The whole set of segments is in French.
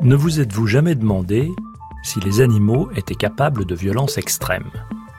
Ne vous êtes-vous jamais demandé si les animaux étaient capables de violences extrêmes ?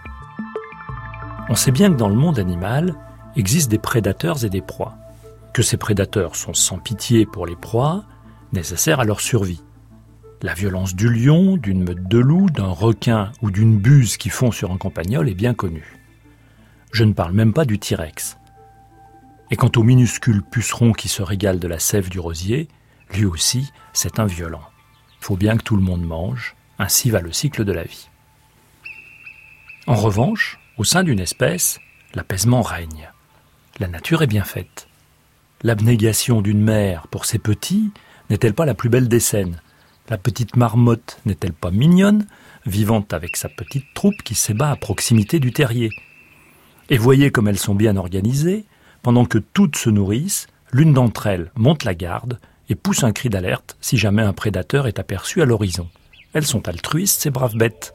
On sait bien que dans le monde animal existent des prédateurs et des proies, que ces prédateurs sont sans pitié pour les proies, nécessaires à leur survie. La violence du lion, d'une meute de loups, d'un requin ou d'une buse qui fond sur un campagnol est bien connue. Je ne parle même pas du T-Rex. Et quant au minuscule puceron qui se régale de la sève du rosier, lui aussi, c'est un violent. Il faut bien que tout le monde mange, ainsi va le cycle de la vie. En revanche, au sein d'une espèce, l'apaisement règne. La nature est bien faite. L'abnégation d'une mère pour ses petits n'est-elle pas la plus belle des scènes ? La petite marmotte n'est-elle pas mignonne, vivant avec sa petite troupe qui s'ébat à proximité du terrier ? Et voyez comme elles sont bien organisées, pendant que toutes se nourrissent, l'une d'entre elles monte la garde et pousse un cri d'alerte si jamais un prédateur est aperçu à l'horizon. Elles sont altruistes, ces braves bêtes.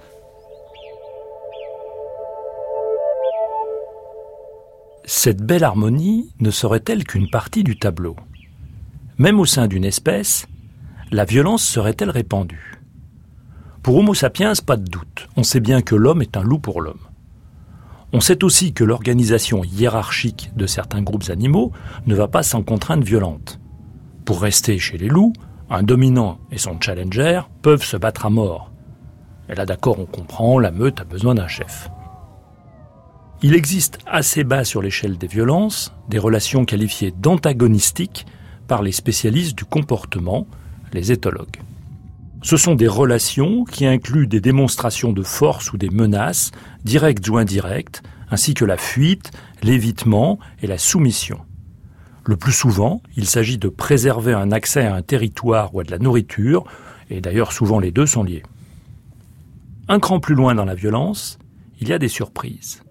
Cette belle harmonie ne serait-elle qu'une partie du tableau ? Même au sein d'une espèce, la violence serait-elle répandue ? Pour Homo sapiens, pas de doute. On sait bien que l'homme est un loup pour l'homme. On sait aussi que l'organisation hiérarchique de certains groupes animaux ne va pas sans contraintes violentes. Pour rester chez les loups, un dominant et son challenger peuvent se battre à mort. Et là d'accord, on comprend, la meute a besoin d'un chef. Il existe assez bas sur l'échelle des violences des relations qualifiées d'antagonistiques par les spécialistes du comportement, les éthologues. Ce sont des relations qui incluent des démonstrations de force ou des menaces, directes ou indirectes, ainsi que la fuite, l'évitement et la soumission. Le plus souvent, il s'agit de préserver un accès à un territoire ou à de la nourriture, et d'ailleurs souvent les deux sont liés. Un cran plus loin dans la violence, il y a des surprises.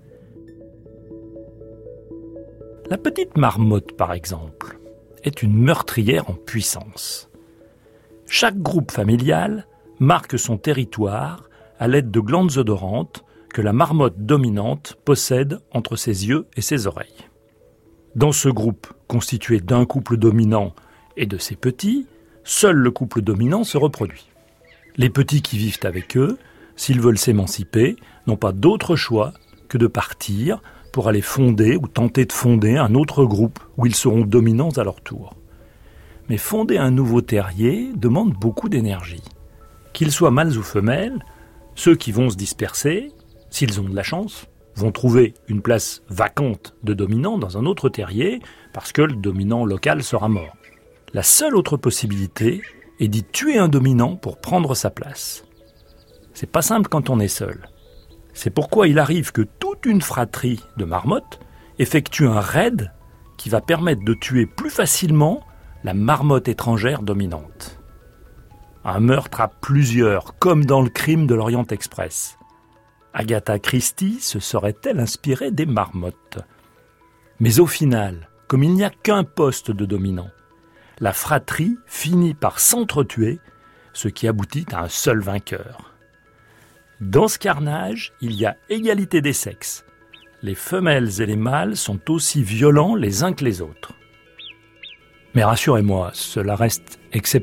La petite marmotte, par exemple, est une meurtrière en puissance. Chaque groupe familial marque son territoire à l'aide de glandes odorantes que la marmotte dominante possède entre ses yeux et ses oreilles. Dans ce groupe, constitué d'un couple dominant et de ses petits, seul le couple dominant se reproduit. Les petits qui vivent avec eux, s'ils veulent s'émanciper, n'ont pas d'autre choix que de partir pour aller fonder ou tenter de fonder un autre groupe où ils seront dominants à leur tour. Mais fonder un nouveau terrier demande beaucoup d'énergie. Qu'ils soient mâles ou femelles, ceux qui vont se disperser, s'ils ont de la chance, vont trouver une place vacante de dominant dans un autre terrier parce que le dominant local sera mort. La seule autre possibilité est d'y tuer un dominant pour prendre sa place. C'est pas simple quand on est seul. C'est pourquoi il arrive que toute une fratrie de marmottes effectue un raid qui va permettre de tuer plus facilement la marmotte étrangère dominante. Un meurtre à plusieurs, comme dans le crime de l'Orient Express. Agatha Christie se serait-elle inspirée des marmottes ? Mais au final, comme il n'y a qu'un poste de dominant, la fratrie finit par s'entretuer, ce qui aboutit à un seul vainqueur. Dans ce carnage, il y a égalité des sexes. Les femelles et les mâles sont aussi violents les uns que les autres. Mais rassurez-moi, cela reste exceptionnel ?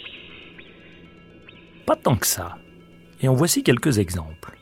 Pas tant que ça. Et en voici quelques exemples.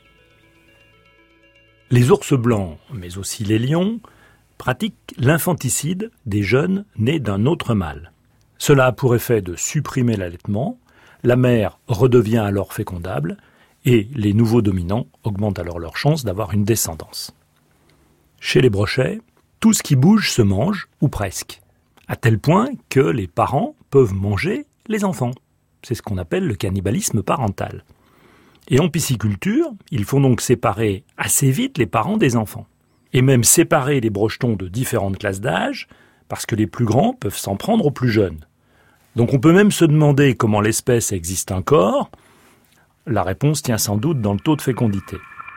Les ours blancs, mais aussi les lions, pratiquent l'infanticide des jeunes nés d'un autre mâle. Cela a pour effet de supprimer l'allaitement, la mère redevient alors fécondable, et les nouveaux dominants augmentent alors leurs chances d'avoir une descendance. Chez les brochets, tout ce qui bouge se mange, ou presque, à tel point que les parents peuvent manger les enfants. C'est ce qu'on appelle le cannibalisme parental. Et en pisciculture, il faut donc séparer assez vite les parents des enfants. Et même séparer les brochetons de différentes classes d'âge, parce que les plus grands peuvent s'en prendre aux plus jeunes. Donc on peut même se demander comment l'espèce existe encore. La réponse tient sans doute dans le taux de fécondité.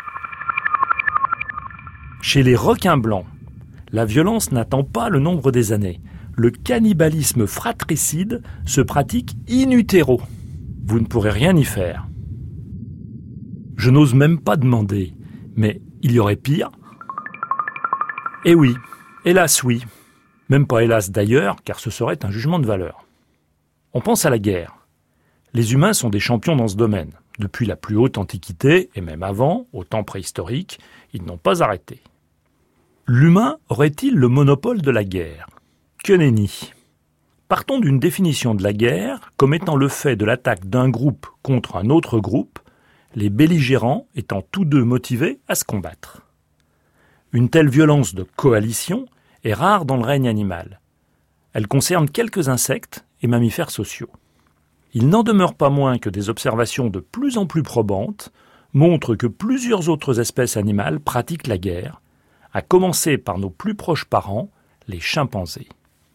Chez les requins blancs, la violence n'attend pas le nombre des années. Le cannibalisme fratricide se pratique in utero. Vous ne pourrez rien y faire. Je n'ose même pas demander, mais il y aurait pire ? Eh oui, hélas oui. Même pas hélas d'ailleurs, car ce serait un jugement de valeur. On pense à la guerre. Les humains sont des champions dans ce domaine. Depuis la plus haute antiquité, et même avant, au temps préhistorique, ils n'ont pas arrêté. L'humain aurait-il le monopole de la guerre ? Que nenni. Partons d'une définition de la guerre comme étant le fait de l'attaque d'un groupe contre un autre groupe, les belligérants étant tous deux motivés à se combattre. Une telle violence de coalition est rare dans le règne animal. Elle concerne quelques insectes et mammifères sociaux. Il n'en demeure pas moins que des observations de plus en plus probantes montrent que plusieurs autres espèces animales pratiquent la guerre, à commencer par nos plus proches parents, les chimpanzés.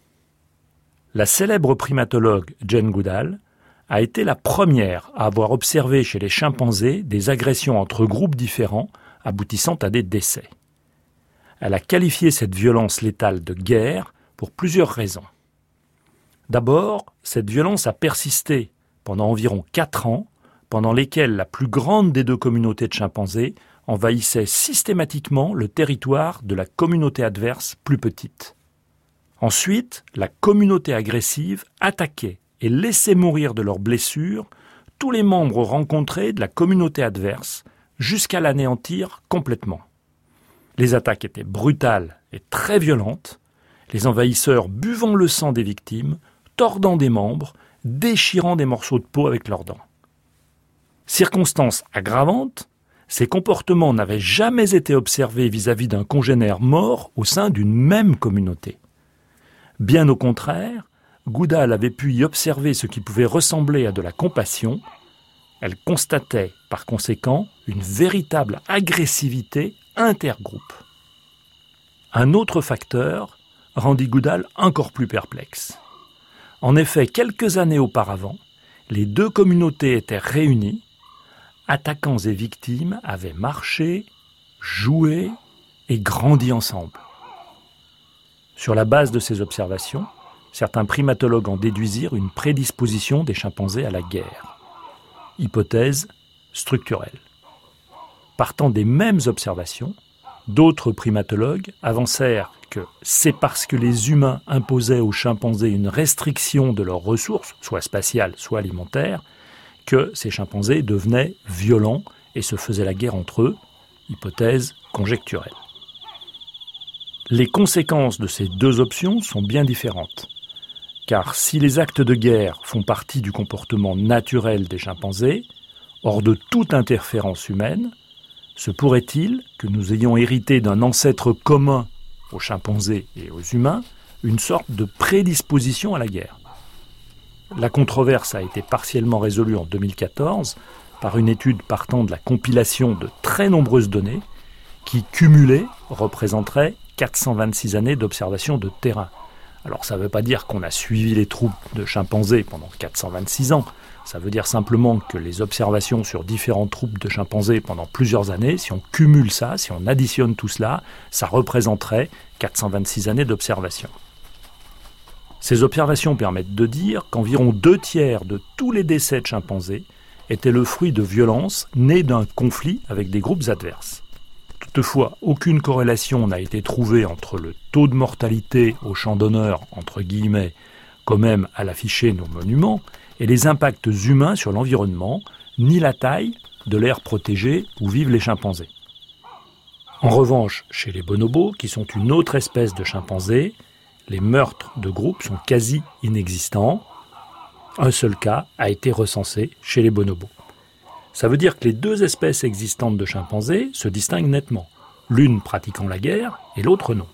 La célèbre primatologue Jane Goodall a été la première à avoir observé chez les chimpanzés des agressions entre groupes différents aboutissant à des décès. Elle a qualifié cette violence létale de guerre pour plusieurs raisons. D'abord, cette violence a persisté pendant environ 4 ans, pendant lesquels la plus grande des deux communautés de chimpanzés envahissait systématiquement le territoire de la communauté adverse plus petite. Ensuite, la communauté agressive attaquait et laissait mourir de leurs blessures tous les membres rencontrés de la communauté adverse jusqu'à l'anéantir complètement. Les attaques étaient brutales et très violentes, les envahisseurs buvant le sang des victimes, tordant des membres, déchirant des morceaux de peau avec leurs dents. Circonstance aggravante, ces comportements n'avaient jamais été observés vis-à-vis d'un congénère mort au sein d'une même communauté. Bien au contraire, Goodall avait pu y observer ce qui pouvait ressembler à de la compassion. Elle constatait, par conséquent, une véritable agressivité intergroupe. Un autre facteur rendit Goodall encore plus perplexe. En effet, quelques années auparavant, les deux communautés étaient réunies, attaquants et victimes avaient marché, joué et grandi ensemble. Sur la base de ces observations, certains primatologues en déduisirent une prédisposition des chimpanzés à la guerre. Hypothèse structurelle. Partant des mêmes observations, d'autres primatologues avancèrent que c'est parce que les humains imposaient aux chimpanzés une restriction de leurs ressources, soit spatiales, soit alimentaires, que ces chimpanzés devenaient violents et se faisaient la guerre entre eux. Hypothèse conjecturelle. Les conséquences de ces deux options sont bien différentes. Car si les actes de guerre font partie du comportement naturel des chimpanzés, hors de toute interférence humaine, se pourrait-il que nous ayons hérité d'un ancêtre commun aux chimpanzés et aux humains, une sorte de prédisposition à la guerre. La controverse a été partiellement résolue en 2014 par une étude partant de la compilation de très nombreuses données qui, cumulées, représenteraient 426 années d'observation de terrain. Alors ça ne veut pas dire qu'on a suivi les troupes de chimpanzés pendant 426 ans, ça veut dire simplement que les observations sur différentes troupes de chimpanzés pendant plusieurs années, si on cumule ça, si on additionne tout cela, ça représenterait 426 années d'observation. Ces observations permettent de dire qu'environ 2/3 de tous les décès de chimpanzés étaient le fruit de violences nées d'un conflit avec des groupes adverses. Toutefois, aucune corrélation n'a été trouvée entre le taux de mortalité au champ d'honneur, entre guillemets, comme même à l'afficher nos monuments, et les impacts humains sur l'environnement, ni la taille de l'aire protégée où vivent les chimpanzés. En revanche, chez les bonobos, qui sont une autre espèce de chimpanzés, les meurtres de groupe sont quasi inexistants. Un seul cas a été recensé chez les bonobos. Ça veut dire que les deux espèces existantes de chimpanzés se distinguent nettement, l'une pratiquant la guerre et l'autre non.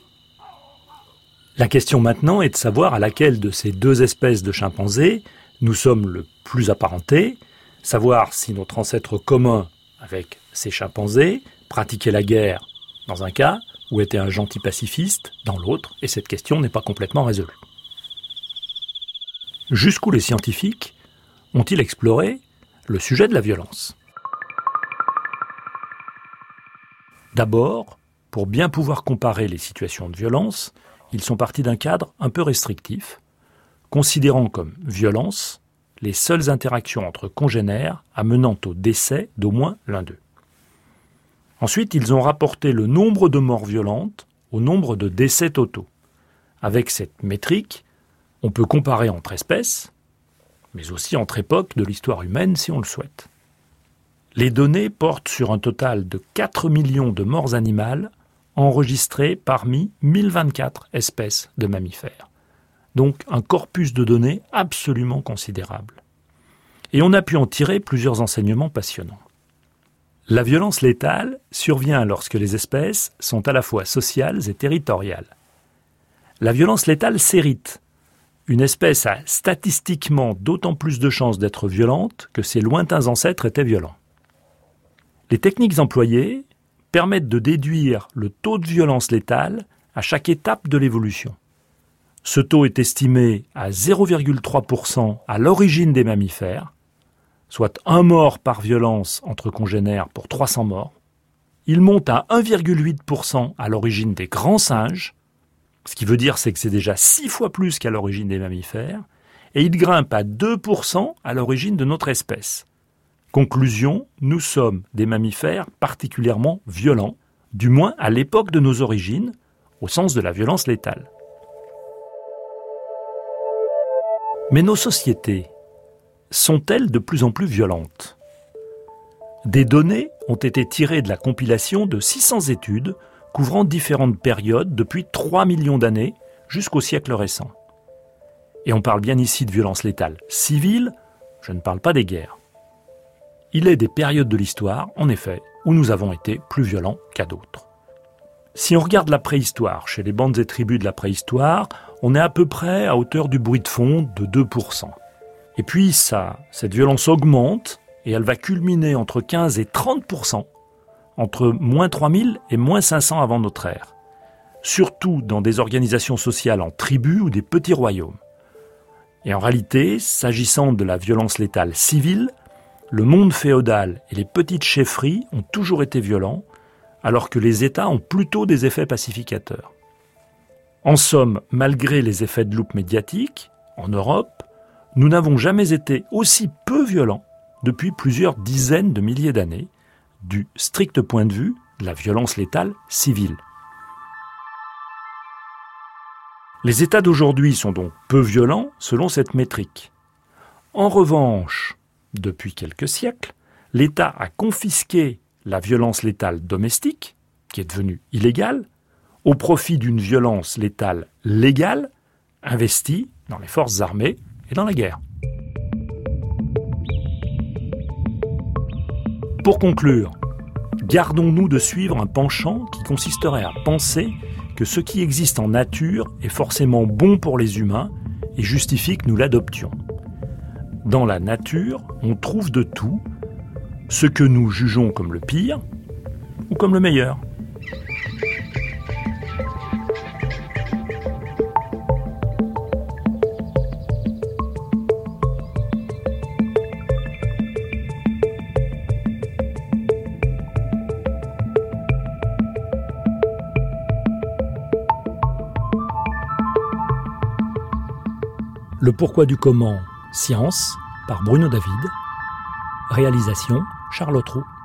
La question maintenant est de savoir à laquelle de ces deux espèces de chimpanzés nous sommes le plus apparentés, savoir si notre ancêtre commun avec ces chimpanzés pratiquait la guerre dans un cas ou était un gentil pacifiste dans l'autre, et cette question n'est pas complètement résolue. Jusqu'où les scientifiques ont-ils exploré le sujet de la violence? D'abord, pour bien pouvoir comparer les situations de violence, ils sont partis d'un cadre un peu restrictif, considérant comme violence les seules interactions entre congénères amenant au décès d'au moins l'un d'eux. Ensuite, ils ont rapporté le nombre de morts violentes au nombre de décès totaux. Avec cette métrique, on peut comparer entre espèces, mais aussi entre époques de l'histoire humaine si on le souhaite. Les données portent sur un total de 4 millions de morts animales enregistrées parmi 1024 espèces de mammifères. Donc un corpus de données absolument considérable. Et on a pu en tirer plusieurs enseignements passionnants. La violence létale survient lorsque les espèces sont à la fois sociales et territoriales. La violence létale s'hérite. Une espèce a statistiquement d'autant plus de chances d'être violente que ses lointains ancêtres étaient violents. Les techniques employées permettent de déduire le taux de violence létale à chaque étape de l'évolution. Ce taux est estimé à 0,3% à l'origine des mammifères, soit 1 mort par violence entre congénères pour 300 morts. Il monte à 1,8% à l'origine des grands singes, ce qui veut dire c'est que c'est déjà 6 fois plus qu'à l'origine des mammifères, et il grimpe à 2% à l'origine de notre espèce. Conclusion, nous sommes des mammifères particulièrement violents, du moins à l'époque de nos origines, au sens de la violence létale. Mais nos sociétés sont-elles de plus en plus violentes ? Des données ont été tirées de la compilation de 600 études couvrant différentes périodes depuis 3 millions d'années jusqu'au siècle récent. Et on parle bien ici de violence létale civile, je ne parle pas des guerres. Il est des périodes de l'histoire, en effet, où nous avons été plus violents qu'à d'autres. Si on regarde la préhistoire, chez les bandes et tribus de la préhistoire, on est à peu près à hauteur du bruit de fond de 2%. Et puis cette violence augmente et elle va culminer entre 15 et 30%, entre moins 3000 et moins 500 avant notre ère. Surtout dans des organisations sociales en tribus ou des petits royaumes. Et en réalité, s'agissant de la violence létale civile, le monde féodal et les petites chefferies ont toujours été violents, alors que les États ont plutôt des effets pacificateurs. En somme, malgré les effets de loupe médiatique, en Europe, nous n'avons jamais été aussi peu violents depuis plusieurs dizaines de milliers d'années, du strict point de vue de la violence létale civile. Les États d'aujourd'hui sont donc peu violents selon cette métrique. En revanche, depuis quelques siècles, l'État a confisqué la violence létale domestique, qui est devenue illégale, au profit d'une violence létale légale, investie dans les forces armées et dans la guerre. Pour conclure, gardons-nous de suivre un penchant qui consisterait à penser que ce qui existe en nature est forcément bon pour les humains et justifie que nous l'adoptions. Dans la nature, on trouve de tout, ce que nous jugeons comme le pire ou comme le meilleur. Le pourquoi du comment, science, par Bruno David. Réalisation, Charlotte Roux.